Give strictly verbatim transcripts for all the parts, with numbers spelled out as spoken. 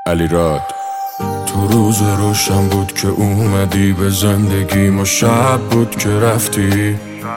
علیراد. تو روز روشن بود که اومدی به زندگی، ما شب بود که رفتی.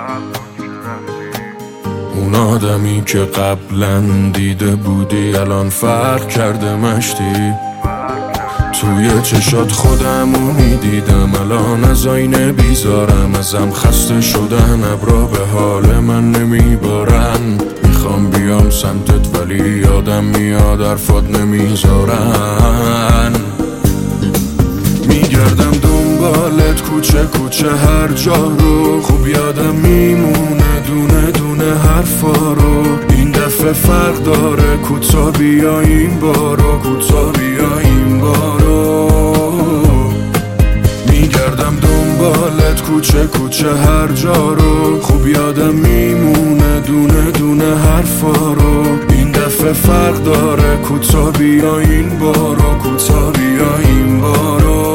اون آدمی که قبلا دیده بودی الان فرق کرده مشتی. توی چشات خودمو میدیدم، الان از آینه بیزارم. ازم خسته شدن ابرا به حال من نمیبارن. میخوام بیام سمتت ولی یادم میاد حرفات نمیذارن. میگردم دنبالت کوچه کوچه هر جا رو، خوب یادم میمونه دونه دونه حرفا رو. این دفعه فرق داره، کوتا بیا این بارو، کوتا بیا این بارو. میگردم دنبالت کوچه کوچه هر جا رو، خوب یادم میمونه دونه دونه حرفا رو. این دفعه فرق داره، کوتا بیا این بارو، کوتا بیا این بارو.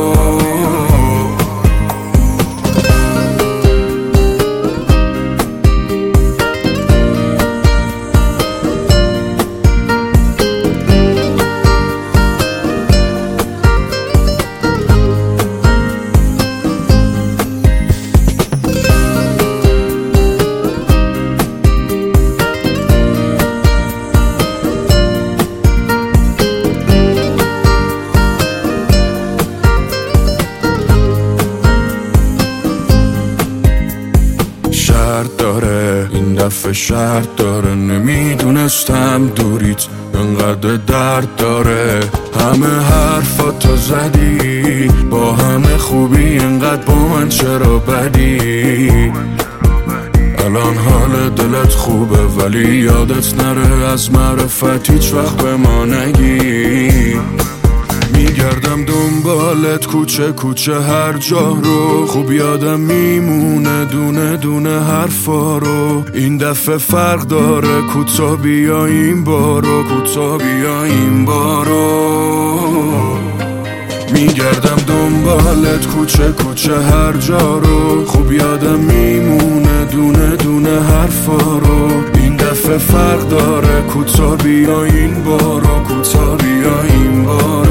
شرط داره این دفعه، شرط داره. نمیدونستم دوریت انقدر درد داره. همه حرفاتو زدی، با همه خوبی انقدر با من چرا بدی؟ الان حال دلت خوبه ولی یادت نره از معرفت هیچ وقت به ما نگی. میگردم دنبالت کوچه کوچه هر جا رو، خوب یادم میمونه دونه دونه حرفا رو. این دفعه فرق داره، کوتا بیا این بارو، کوتا بیا این بارو. میگردم دنبالت کوچه کوچه هر جا رو، خوب یادم میمونه دونه دونه حرفا رو. این دفعه فرق داره، کوتا بیا این بارو، کوتا بیا این بارو.